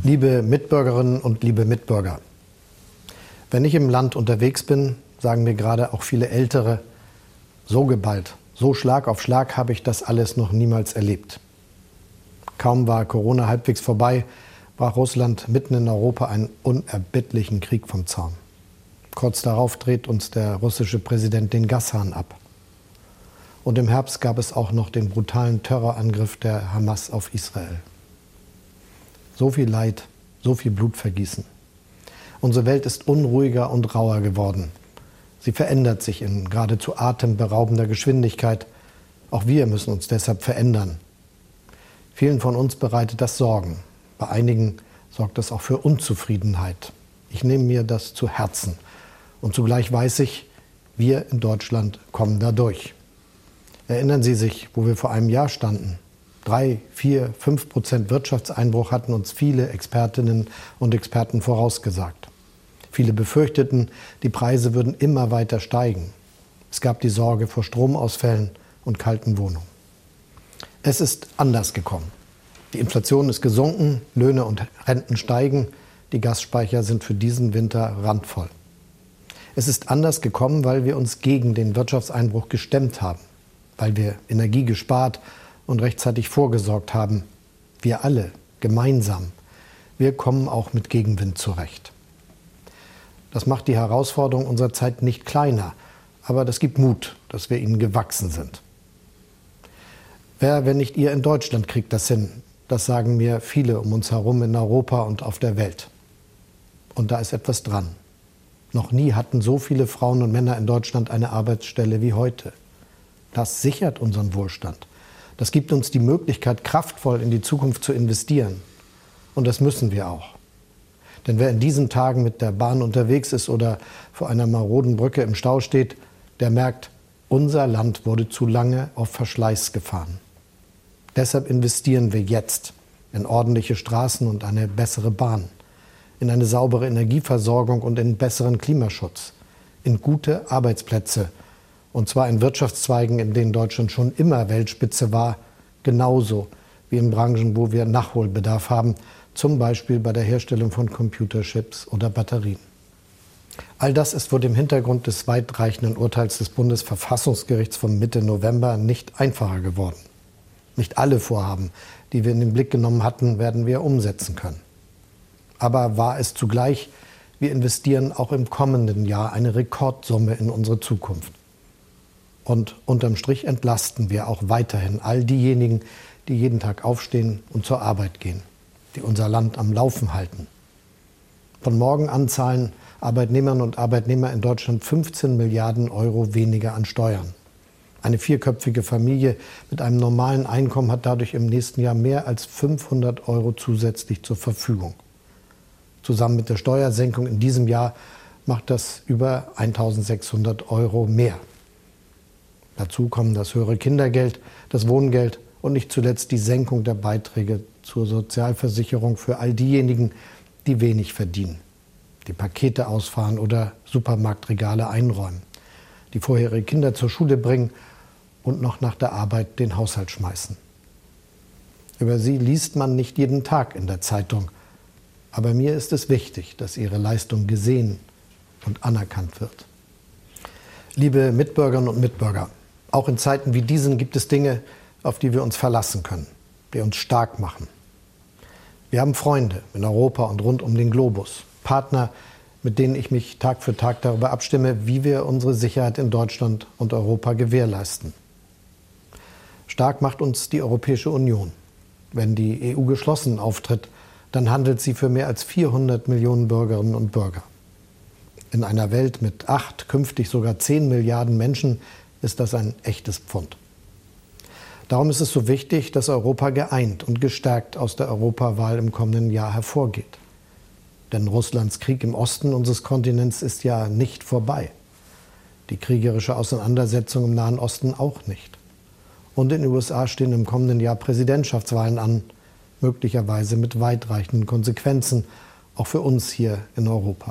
Liebe Mitbürgerinnen und liebe Mitbürger, wenn ich im Land unterwegs bin, sagen mir gerade auch viele Ältere, so geballt, so Schlag auf Schlag habe ich das alles noch niemals erlebt. Kaum war Corona halbwegs vorbei, brach Russland mitten in Europa einen unerbittlichen Krieg vom Zaun. Kurz darauf dreht uns der russische Präsident den Gashahn ab. Und im Herbst gab es auch noch den brutalen Terrorangriff der Hamas auf Israel. So viel Leid, so viel Blutvergießen. Unsere Welt ist unruhiger und rauer geworden. Sie verändert sich in geradezu atemberaubender Geschwindigkeit. Auch wir müssen uns deshalb verändern. Vielen von uns bereitet das Sorgen. Bei einigen sorgt das auch für Unzufriedenheit. Ich nehme mir das zu Herzen. Und zugleich weiß ich, wir in Deutschland kommen da durch. Erinnern Sie sich, wo wir vor einem Jahr standen? 3, 4, 5% Wirtschaftseinbruch hatten uns viele Expertinnen und Experten vorausgesagt. Viele befürchteten, die Preise würden immer weiter steigen. Es gab die Sorge vor Stromausfällen und kalten Wohnungen. Es ist anders gekommen. Die Inflation ist gesunken, Löhne und Renten steigen, die Gasspeicher sind für diesen Winter randvoll. Es ist anders gekommen, weil wir uns gegen den Wirtschaftseinbruch gestemmt haben, weil wir Energie gespart und rechtzeitig vorgesorgt haben. Wir alle, gemeinsam. Wir kommen auch mit Gegenwind zurecht. Das macht die Herausforderung unserer Zeit nicht kleiner, aber das gibt Mut, dass wir ihnen gewachsen sind. Wer, wenn nicht ihr in Deutschland, kriegt das hin? Das sagen mir viele um uns herum in Europa und auf der Welt. Und da ist etwas dran. Noch nie hatten so viele Frauen und Männer in Deutschland eine Arbeitsstelle wie heute. Das sichert unseren Wohlstand. Das gibt uns die Möglichkeit, kraftvoll in die Zukunft zu investieren. Und das müssen wir auch. Denn wer in diesen Tagen mit der Bahn unterwegs ist oder vor einer maroden Brücke im Stau steht, der merkt, unser Land wurde zu lange auf Verschleiß gefahren. Deshalb investieren wir jetzt in ordentliche Straßen und eine bessere Bahn, in eine saubere Energieversorgung und in besseren Klimaschutz, in gute Arbeitsplätze, und zwar in Wirtschaftszweigen, in denen Deutschland schon immer Weltspitze war, genauso wie in Branchen, wo wir Nachholbedarf haben, zum Beispiel bei der Herstellung von Computerchips oder Batterien. All das ist vor dem Hintergrund des weitreichenden Urteils des Bundesverfassungsgerichts vom Mitte November nicht einfacher geworden. Nicht alle Vorhaben, die wir in den Blick genommen hatten, werden wir umsetzen können. Aber wahr ist zugleich, wir investieren auch im kommenden Jahr eine Rekordsumme in unsere Zukunft. Und unterm Strich entlasten wir auch weiterhin all diejenigen, die jeden Tag aufstehen und zur Arbeit gehen, die unser Land am Laufen halten. Von morgen an zahlen Arbeitnehmerinnen und Arbeitnehmer in Deutschland 15 Milliarden Euro weniger an Steuern. Eine vierköpfige Familie mit einem normalen Einkommen hat dadurch im nächsten Jahr mehr als 500 Euro zusätzlich zur Verfügung. Zusammen mit der Steuersenkung in diesem Jahr macht das über 1.600 Euro mehr. Dazu kommen das höhere Kindergeld, das Wohngeld und nicht zuletzt die Senkung der Beiträge zur Sozialversicherung für all diejenigen, die wenig verdienen, die Pakete ausfahren oder Supermarktregale einräumen, die vorher ihre Kinder zur Schule bringen und noch nach der Arbeit den Haushalt schmeißen. Über sie liest man nicht jeden Tag in der Zeitung. Aber mir ist es wichtig, dass ihre Leistung gesehen und anerkannt wird. Liebe Mitbürgerinnen und Mitbürger, auch in Zeiten wie diesen gibt es Dinge, auf die wir uns verlassen können, die uns stark machen. Wir haben Freunde in Europa und rund um den Globus, Partner, mit denen ich mich Tag für Tag darüber abstimme, wie wir unsere Sicherheit in Deutschland und Europa gewährleisten. Stark macht uns die Europäische Union. Wenn die EU geschlossen auftritt, dann handelt sie für mehr als 400 Millionen Bürgerinnen und Bürger. In einer Welt mit 8, künftig sogar 10 Milliarden Menschen ist das ein echtes Pfund. Darum ist es so wichtig, dass Europa geeint und gestärkt aus der Europawahl im kommenden Jahr hervorgeht. Denn Russlands Krieg im Osten unseres Kontinents ist ja nicht vorbei. Die kriegerische Auseinandersetzung im Nahen Osten auch nicht. Und in den USA stehen im kommenden Jahr Präsidentschaftswahlen an, möglicherweise mit weitreichenden Konsequenzen, auch für uns hier in Europa.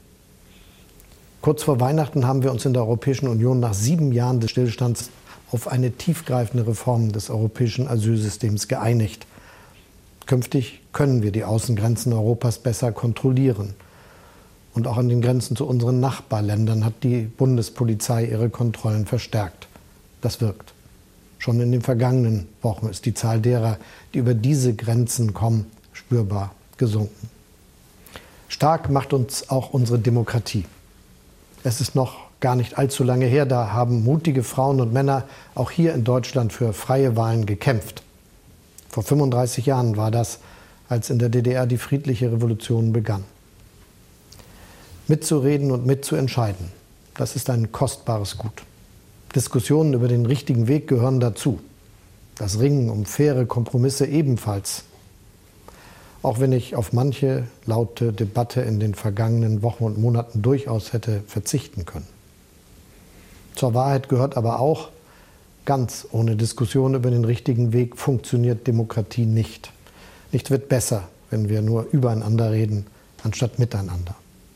Kurz vor Weihnachten haben wir uns in der Europäischen Union nach 7 Jahren des Stillstands auf eine tiefgreifende Reform des europäischen Asylsystems geeinigt. Künftig können wir die Außengrenzen Europas besser kontrollieren. Und auch an den Grenzen zu unseren Nachbarländern hat die Bundespolizei ihre Kontrollen verstärkt. Das wirkt. Schon in den vergangenen Wochen ist die Zahl derer, die über diese Grenzen kommen, spürbar gesunken. Stark macht uns auch unsere Demokratie. Es ist noch gar nicht allzu lange her, da haben mutige Frauen und Männer auch hier in Deutschland für freie Wahlen gekämpft. Vor 35 Jahren war das, als in der DDR die friedliche Revolution begann. Mitzureden und mitzuentscheiden, das ist ein kostbares Gut. Diskussionen über den richtigen Weg gehören dazu. Das Ringen um faire Kompromisse ebenfalls. Auch wenn ich auf manche laute Debatte in den vergangenen Wochen und Monaten durchaus hätte verzichten können. Zur Wahrheit gehört aber auch, ganz ohne Diskussion über den richtigen Weg funktioniert Demokratie nicht. Nichts wird besser, wenn wir nur übereinander reden, anstatt miteinander.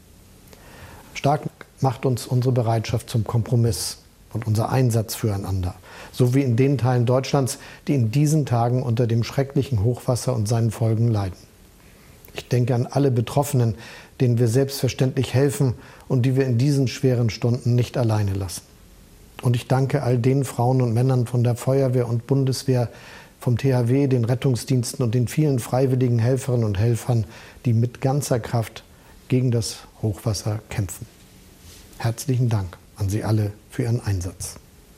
Stark macht uns unsere Bereitschaft zum Kompromiss und unser Einsatz füreinander, so wie in den Teilen Deutschlands, die in diesen Tagen unter dem schrecklichen Hochwasser und seinen Folgen leiden. Ich denke an alle Betroffenen, denen wir selbstverständlich helfen und die wir in diesen schweren Stunden nicht alleine lassen. Und ich danke all den Frauen und Männern von der Feuerwehr und Bundeswehr, vom THW, den Rettungsdiensten und den vielen freiwilligen Helferinnen und Helfern, die mit ganzer Kraft gegen das Hochwasser kämpfen. Herzlichen Dank an Sie alle für Ihren Einsatz.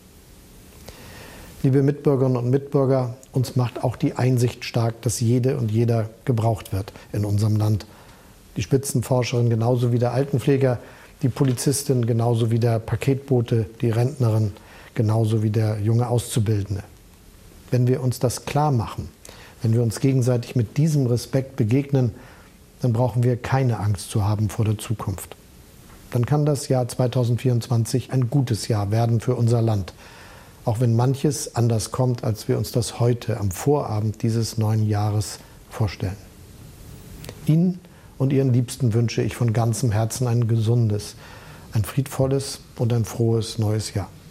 Liebe Mitbürgerinnen und Mitbürger, uns macht auch die Einsicht stark, dass jede und jeder gebraucht wird in unserem Land. Die Spitzenforscherin genauso wie der Altenpfleger, die Polizistin genauso wie der Paketbote, die Rentnerin genauso wie der junge Auszubildende. Wenn wir uns das klar machen, wenn wir uns gegenseitig mit diesem Respekt begegnen, dann brauchen wir keine Angst zu haben vor der Zukunft. Dann kann das Jahr 2024 ein gutes Jahr werden für unser Land, auch wenn manches anders kommt, als wir uns das heute am Vorabend dieses neuen Jahres vorstellen. Ihnen und Ihren Liebsten wünsche ich von ganzem Herzen ein gesundes, ein friedvolles und ein frohes neues Jahr.